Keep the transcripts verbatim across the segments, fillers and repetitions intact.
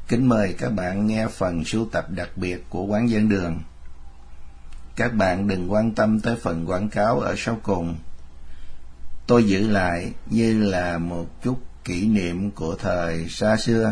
Kính mời các bạn nghe phần sưu tập đặc biệt của Quán Giảng Đường. Các bạn đừng quan tâm tới phần quảng cáo ở sau cùng. Tôi giữ lại như là một chút kỷ niệm của thời xa xưa.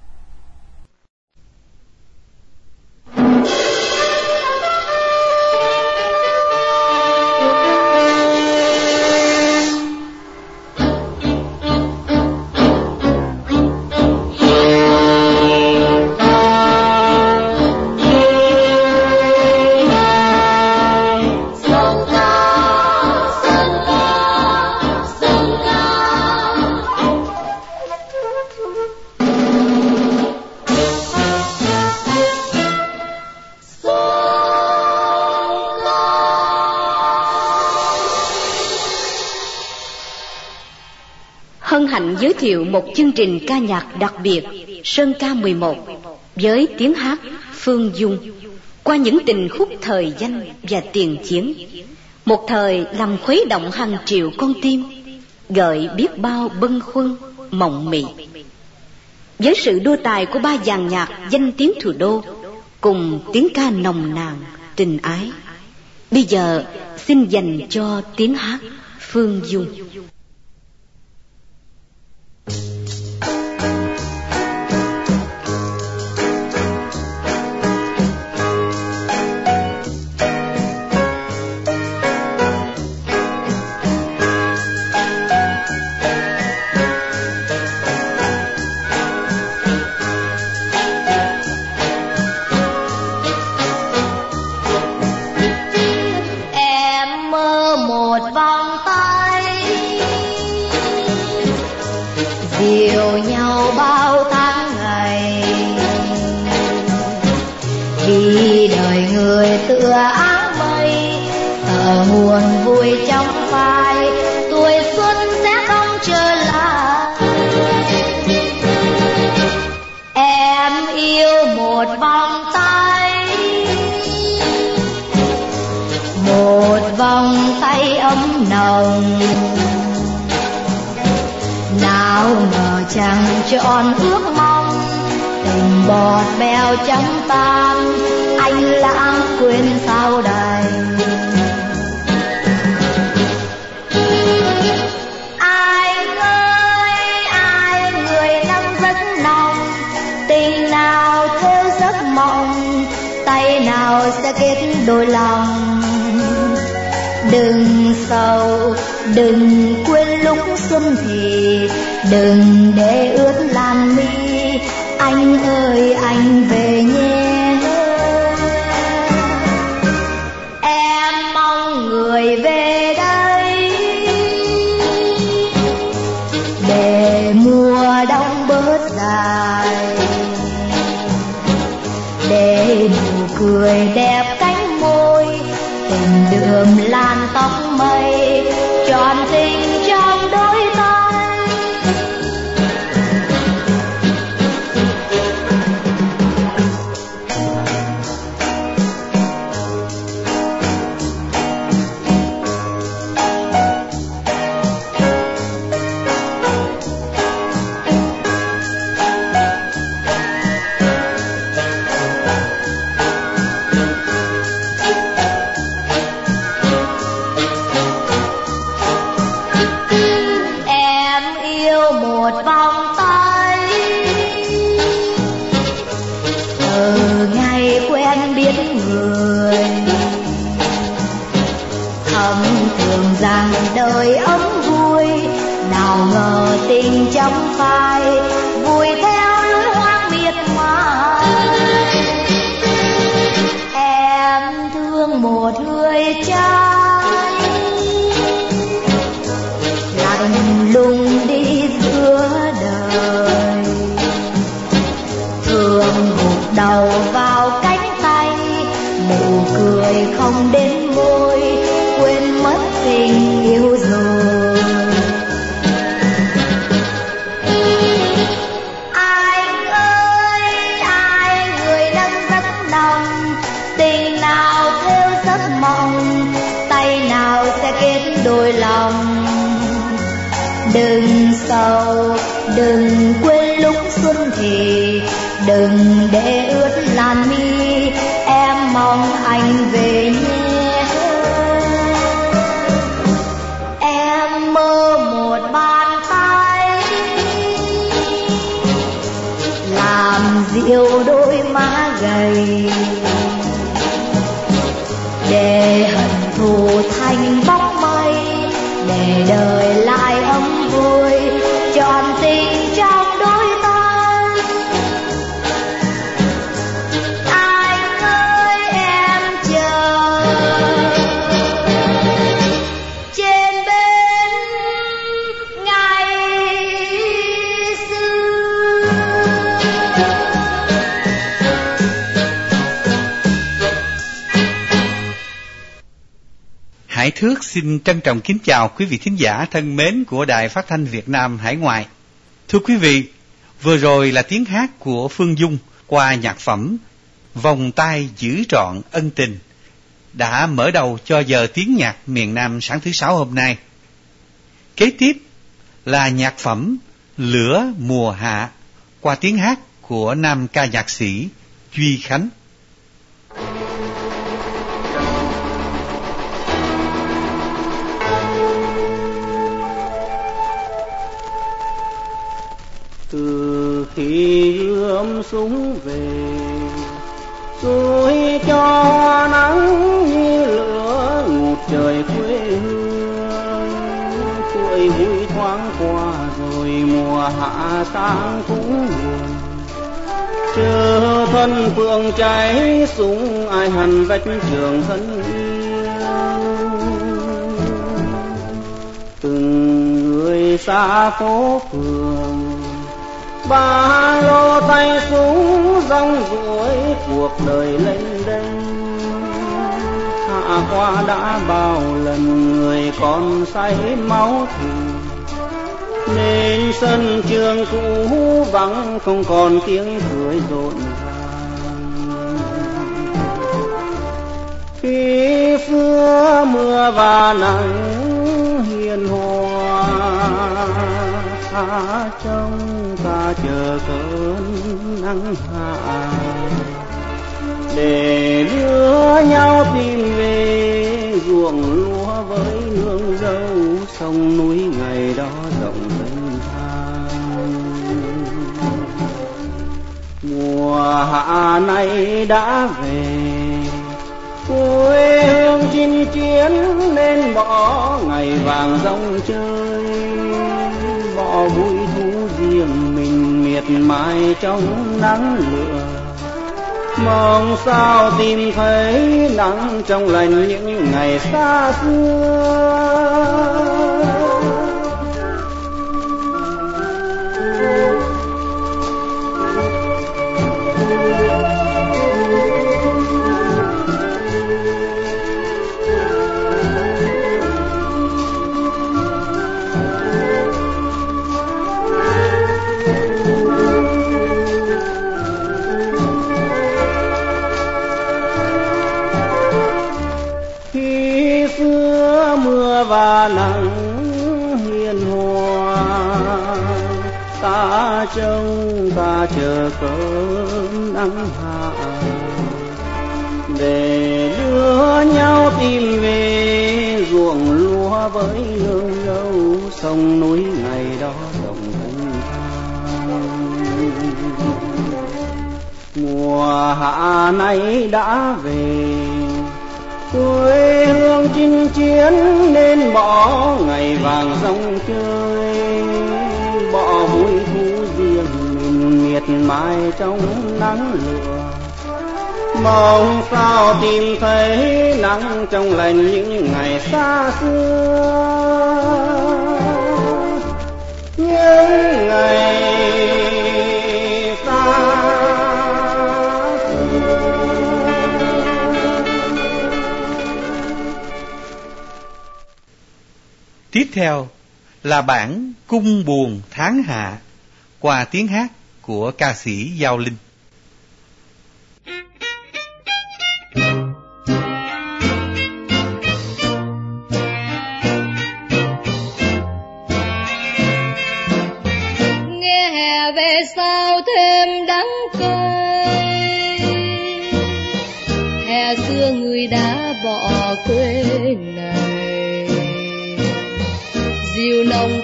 Hân hạnh giới thiệu một chương trình ca nhạc đặc biệt Sơn ca mười một với tiếng hát Phương Dung qua những tình khúc thời danh và tiền chiến, một thời làm khuấy động hàng triệu con tim, gợi biết bao bâng khuâng mộng mị. Với sự đua tài của ba dàn nhạc danh tiếng thủ đô cùng tiếng ca nồng nàn tình ái, bây giờ xin dành cho tiếng hát Phương Dung. Dìu nhau bao tháng ngày, vì đời người tựa áng mây, ở nguồn vui trong phai, tuổi xuân sẽ không trở lại. Em yêu một vòng tay, một vòng tay ấm nồng, nào ngờ chẳng trọn ước mong, tình bọt bèo trắng tan, anh lãng quên sao đầy. Ai ơi ai, người năm rất nồng, tình nào theo giấc mộng, tay nào sẽ kết đôi lòng. Đừng sầu, đừng quên lúc xuân thì, đừng để ướt làn mi, anh ơi anh về nhé. Em mong người về đây, để mùa đông bớt dài, để nụ cười đẹp cánh môi, tình đượm lan tóc mây, tròn tình trong đôi tay. Một vòng tay, từ ngày quen biết người, thầm thường rằng đời ấm vui, nào ngờ tình trong phai, vui theo lối hoang miệt mài. Em thương một người trai, lạnh lùng đi giữa đời, thường gục đầu vào cánh tay, nụ cười không đến môi, quên mất tình yêu rồi. Anh ơi ai, người đang rất nồng, tình nào theo giấc mộng, tay nào sẽ kết đôi lòng. Đừng sầu, đừng quên lúc xuân thì, đừng để ướt làn mi, em mong anh về nhé. Em mơ một bàn tay làm dịu đôi má gầy, để hận thù thành bóng mây, để đời lại ấm vui trọn tình trong đôi ta. Anh ơi em chờ trên bến ngày xưa. Hải Thước xin trân trọng kính chào quý vị thính giả thân mến của Đài Phát thanh Việt Nam Hải Ngoại. Thưa quý vị, vừa rồi là tiếng hát của Phương Dung qua nhạc phẩm Vòng tay giữ trọn ân tình, đã mở đầu cho giờ tiếng nhạc miền Nam sáng thứ Sáu hôm nay. Kế tiếp là nhạc phẩm Lửa mùa hạ qua tiếng hát của nam ca nhạc sĩ Duy Khánh. Từ khi ươm súng về, xuôi cho nắng như lửa ngút trời quê hương. Tuổi vui thoáng qua rồi mùa hạ sang cũng buồn, chờ thân phượng cháy súng ai hằn vách trường thân yêu. Từng người xa phố phường, ba lô tay súng rong ruổi cuộc đời lênh đênh. Hạ qua đã bao lần người còn say máu thù, nên sân trường cũ vắng không còn tiếng cười rộn ràng. Khi xưa mưa và nắng hiền hòa, ta trông ta chờ cơn nắng hạ, để đưa nhau tìm về ruộng lúa với nương dâu, sông núi ngày đó rộng mênh thang. Mùa hạ nay đã về, quê hương chinh chiến nên bỏ ngày vàng rong chơi, bỏ vui thú riêng mình miệt mài trong nắng lửa. Mong sao tìm thấy nắng trong lành những ngày xa xưa. Và nắng hiền hòa, ta trông ta chờ cơn nắng hạ, để đưa nhau tìm về ruộng lúa với nương dâu, sông núi ngày đó rộng thanh thang. Mùa hạ nay đã về, quê hương chinh chiến nên bỏ ngày vàng rong chơi, bỏ vui thú riêng mình miệt mài trong nắng lửa. Mong sao tìm thấy nắng trong lành những ngày xa xưa, những ngày xa. Tiếp theo là bản Cung buồn tháng hạ qua tiếng hát của ca sĩ Giao Linh. Nghe hè về sao thêm đắng cay,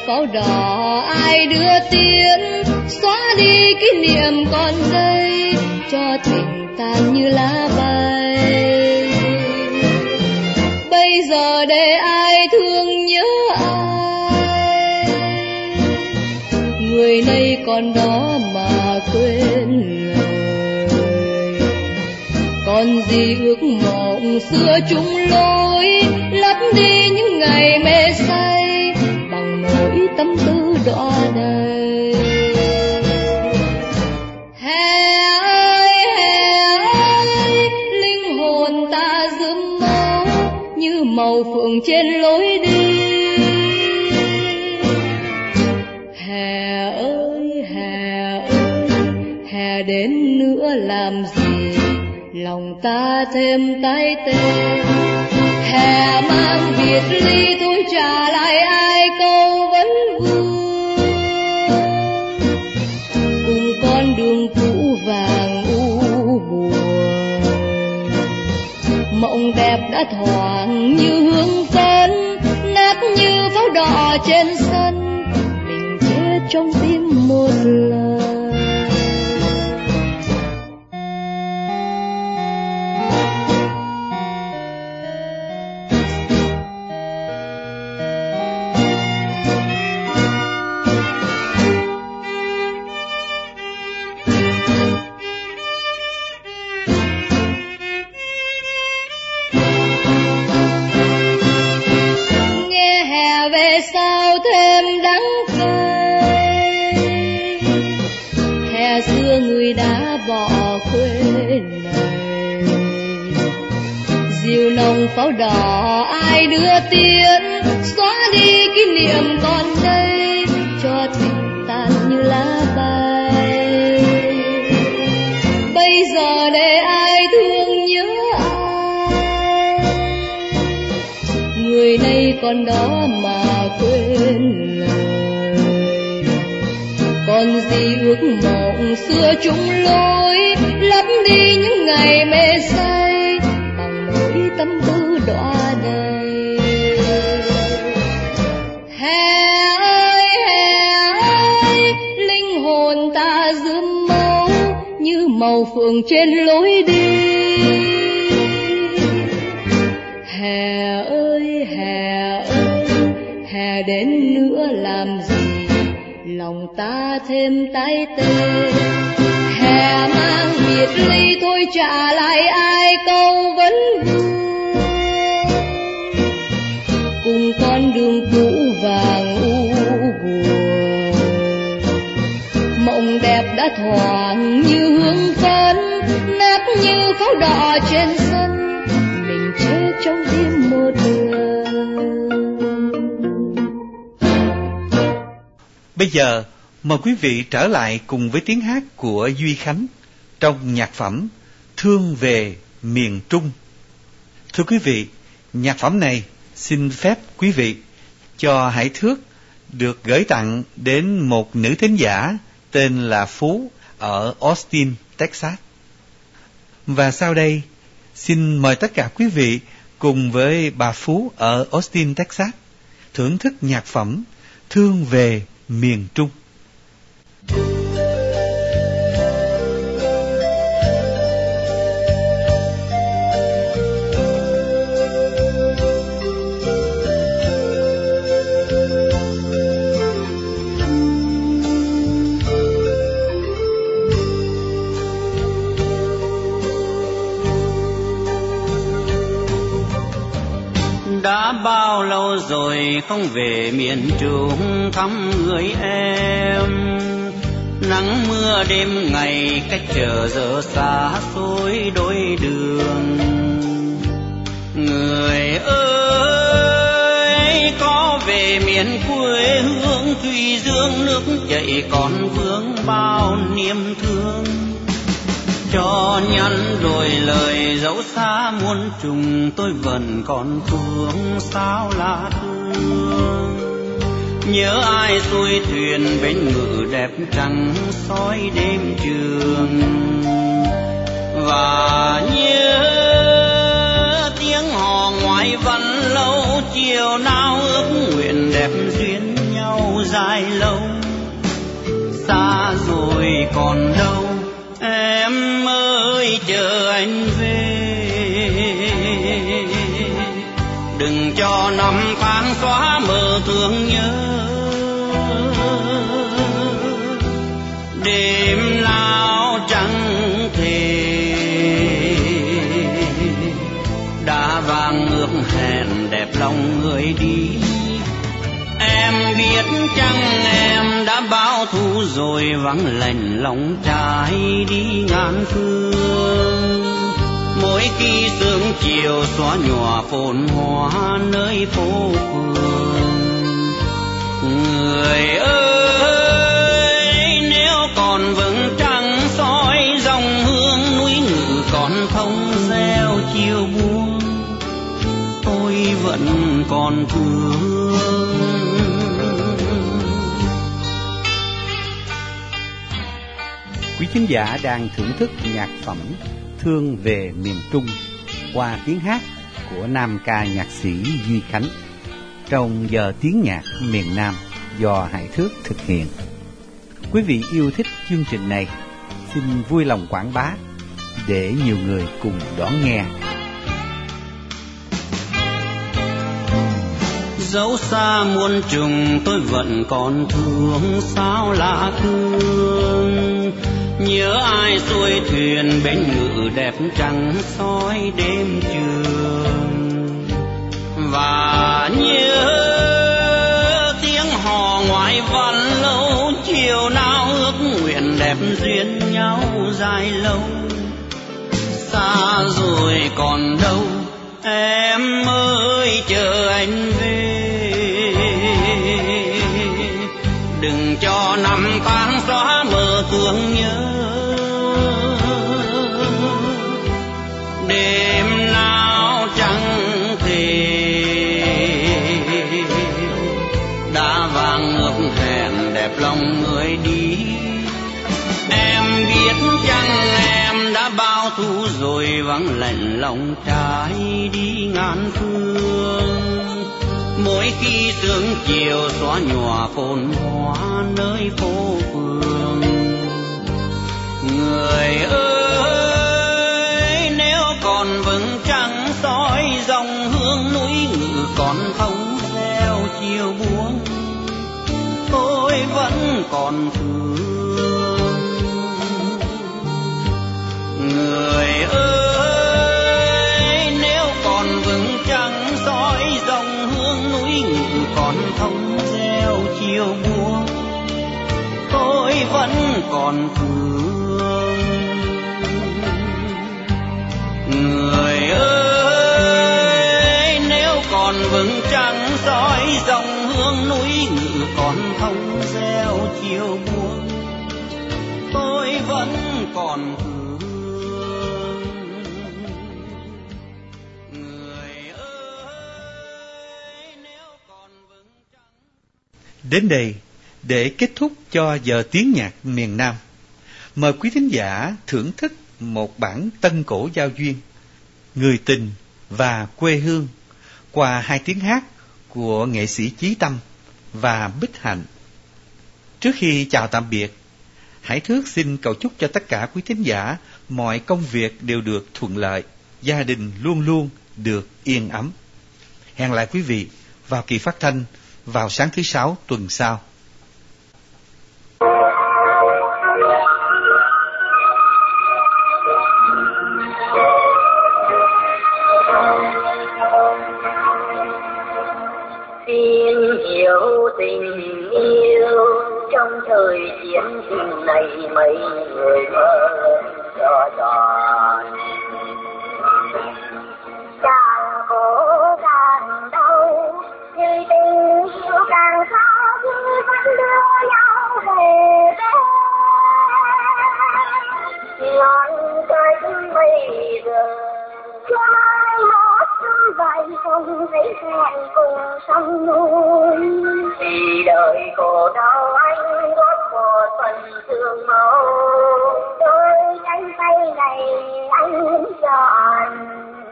pháo đỏ ai đưa tiến, xóa đi kỷ niệm còn đây, cho tình tan như lá bay. Bây giờ để ai thương nhớ ai, người này còn đó mà quên lời. Còn gì ước mộng xưa chung lối, lấp đi những ngày mê say bằng nỗi tâm tư đọa đầy. Hè ơi hè ơi, linh hồn ta rướm máu như màu phượng trên lối đi. Hè ơi hè ơi, hè đến nữa làm gì lòng ta thêm tái tê. Hè mang biệt ly thôi trả lại ai câu vấn vương, cùng con đường cũ vàng u buồn. Mộng đẹp đã thoảng như hương phấn, nát như pháo đỏ trên sân, mình chết trong tim một lần. Sao thêm đắng cay, hè xưa người đã bỏ quên này. Diều nồng pháo đỏ ai đưa tiến, xóa đi kỷ niệm còn đây, cho tình tan như lá bay. Bây giờ để ai thương nhớ ai, người này còn đó mà quên lời. Còn gì ước mộng xưa chung lối, lấp đi những ngày mê say bằng nỗi tâm tư đọa đầy. Hè ơi hè ơi, linh hồn ta rướm máu như màu phượng trên lối đi. Hè ơi hè ơi, hè đến nữa làm gì lòng ta thêm tái tê. Hè mang biệt ly thôi trả lại ai câu vấn vương, cùng con đường cũ vàng u buồn. Mộng đẹp đã thoảng như hương phấn, nát như pháo đỏ trên sân, mình chết trong tim một lần. Bây giờ, mời quý vị trở lại cùng với tiếng hát của Duy Khánh trong nhạc phẩm Thương về miền Trung. Thưa quý vị, nhạc phẩm này xin phép quý vị cho Hải Thước được gửi tặng đến một nữ thính giả tên là Phú ở Austin, Texas. Và sau đây, xin mời tất cả quý vị cùng với bà Phú ở Austin, Texas thưởng thức nhạc phẩm Thương về miền Trung. Đã bao lâu rồi không về miền Trung thăm người em, nắng mưa đêm ngày cách chờ giờ xa xôi đôi đường. Người ơi có về miền quê hương Thủy Dương, nước chảy còn vương bao niềm thương. Cho nhắn đôi lời dẫu xa muôn trùng, tôi vẫn còn thương sao lá thương. Nhớ ai xuôi thuyền bến ngự đẹp trăng soi đêm trường, và nhớ tiếng hò ngoại văn lâu chiều nào ước nguyện đẹp duyên nhau ơi chờ anh về, đừng cho năm tháng xóa mờ thương nhớ. Đêm nào chẳng thể đã vàng ước hẹn đẹp lòng người đi. Em biết chăng em đã bao thu rồi vắng lạnh lòng trai đi ngàn phương. Mỗi khi sương chiều xóa nhòa phồn hoa nơi phố phường. Người ơi nếu còn vầng trăng soi dòng hương núi ngự còn thông reo chiều buông, tôi vẫn còn thương. Quý thính giả đang thưởng thức nhạc phẩm Thương về miền Trung qua tiếng hát của nam ca nhạc sĩ Duy Khánh trong giờ tiếng nhạc miền Nam do Hải Thước thực hiện. Quý vị yêu thích chương trình này, xin vui lòng quảng bá để nhiều người cùng đón nghe. Dẫu xa muôn trùng tôi vẫn còn thương sao lạ thương. Nhớ ai xuôi thuyền bến ngự đẹp trăng soi đêm trường. Và nhớ tiếng hò ngoại văn lâu chiều nào ước nguyện đẹp duyên nhau dài lâu. Xa rồi còn đâu em ơi chờ anh về, đừng cho năm tháng xóa mờ thương nhớ. Đêm nào chẳng thể đã vàng ước hẹn đẹp lòng người đi. Em biết chăng em đã bao thu rồi vắng lạnh lòng trai đi ngàn phương. Mỗi khi sương chiều xóa nhòa phồn hoa nơi phố phường. Người ơi nếu còn vầng trăng soi dòng hương núi ngự còn thông reo chiều buông, tôi vẫn còn thương. Người ơi nếu còn vầng trăng soi dòng hương núi ngự còn thông reo chiều buông, tôi vẫn còn thương. Người ơi nếu còn vầng trăng soi dòng hương núi ngự còn thông reo chiều buông, tôi vẫn còn thương. Đến đây, để kết thúc cho giờ tiếng nhạc miền Nam, mời quý thính giả thưởng thức một bản tân cổ giao duyên, Người tình và quê hương, qua hai tiếng hát của nghệ sĩ Chí Tâm và Bích Hạnh. Trước khi chào tạm biệt, Hải Thước xin cầu chúc cho tất cả quý thính giả mọi công việc đều được thuận lợi, gia đình luôn luôn được yên ấm. Hẹn lại quý vị vào kỳ phát thanh vào sáng thứ Sáu tuần sau. Xin hiểu tình yêu trong thời chiến sinh này mấy người mơ cho tròn. Càng khổ càng đau, như tình yêu càng khó nhưng vẫn đưa nhau về bên. Ngọn cây bây giờ cho mai một trăm vài không thấy hẹn cùng sông núi. Vì đời khổ đau anh góp một phần thương mẫu, đôi cánh tay này anh chọn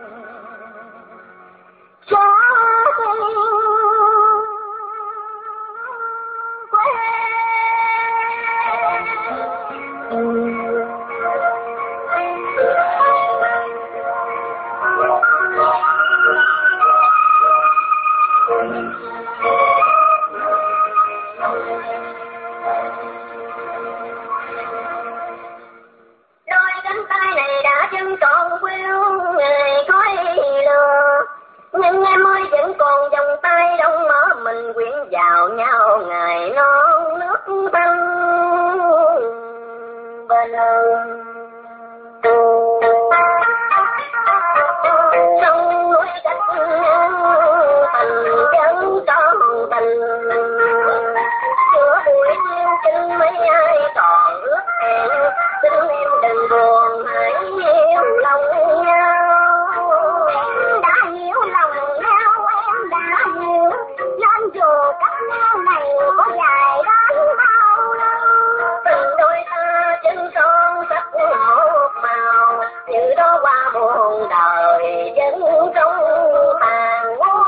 cho tình quê. Ừ. tay này đã chân còn quêu nghề khói lừa, nhưng em ơi vẫn còn vòng tay đông mở mình quyện vào nhau ngày non nước thanh bên ơn. Sông núi cách thành dân con tình, giữa buổi yêu kinh mấy ai còn ước hẹn, xin em đừng buồn hãy yêu lòng nhau. Em đã hiểu lòng nhau, em đã hiểu, nên dù cách nhau này có dài đến bao lâu, tình đôi ta chân son sắc một màu, như đó qua muôn đời vẫn trong tàn hoa.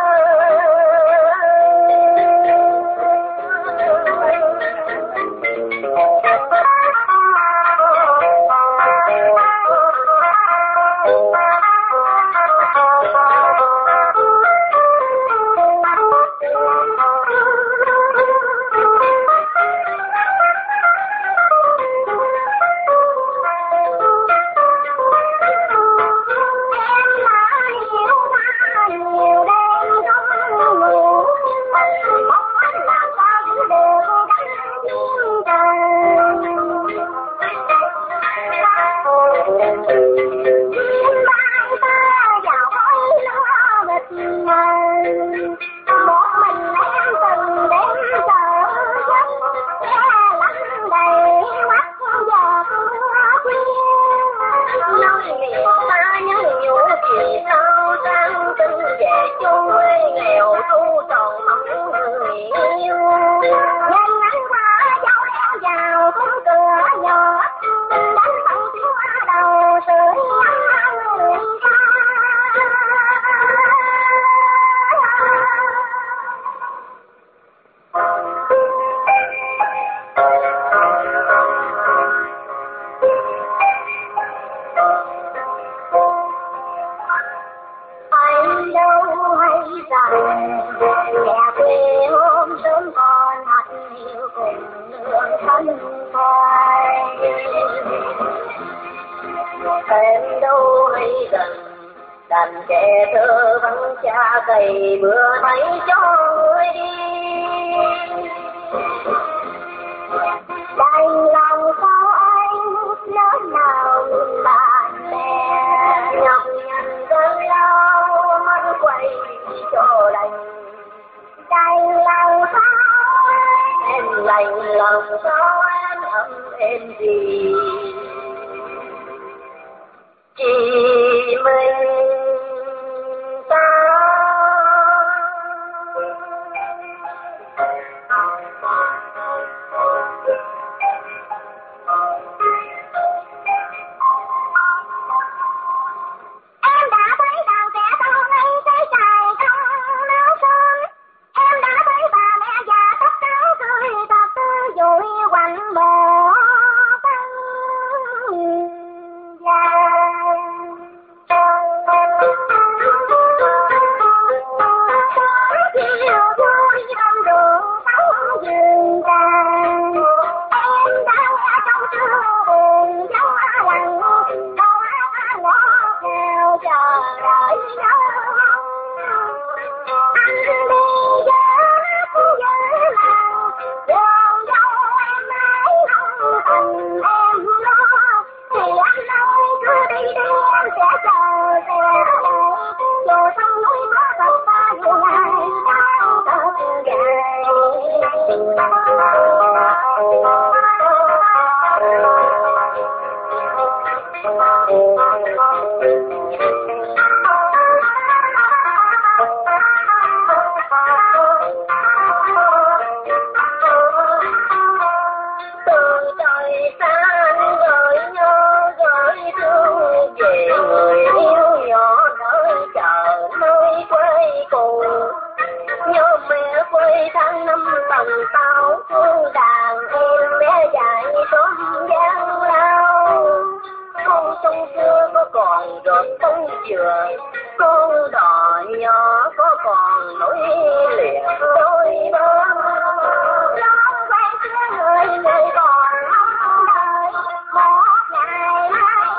Em đâu hay gần đành trẻ thơ vắng cha cày bữa thấy cho người đi, đành lòng sao anh lớn nào nhìn bạn bè nhọc nhằn cơn đau mắt quay cho lành, đành lòng sao em lành lòng sao em ấm em gì chỉ mình ta. Em đã thấy đàn trẻ thơ ngây cái chài trong nước xuân, em đã thấy bà mẹ già tóc trắng cười thật tươi vui quanh bờ căng dài. Con đò nhỏ có còn nỗi liệt đôi bờ, nó quen xưa người người còn mong đợi một ngày mai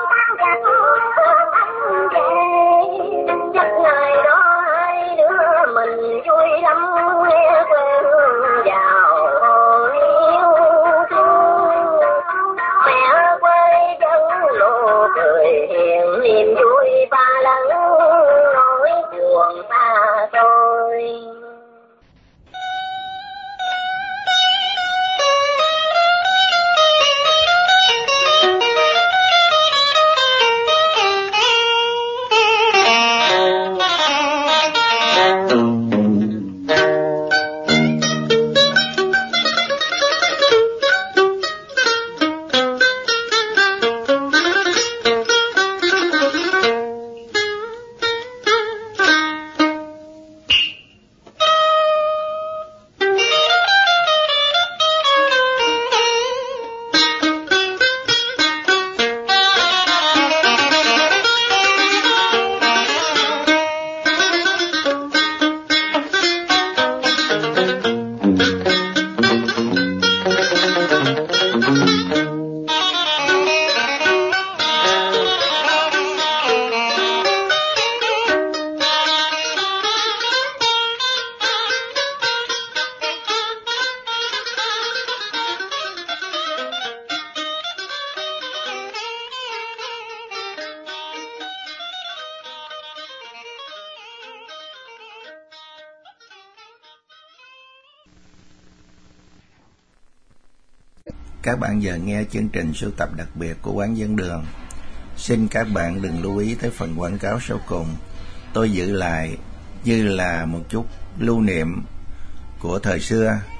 các bạn giờ nghe chương trình sưu tập đặc biệt của Quán Dẫn Đường. Xin các bạn đừng lưu ý tới phần quảng cáo sau cùng. Tôi giữ lại như là một chút lưu niệm của thời xưa.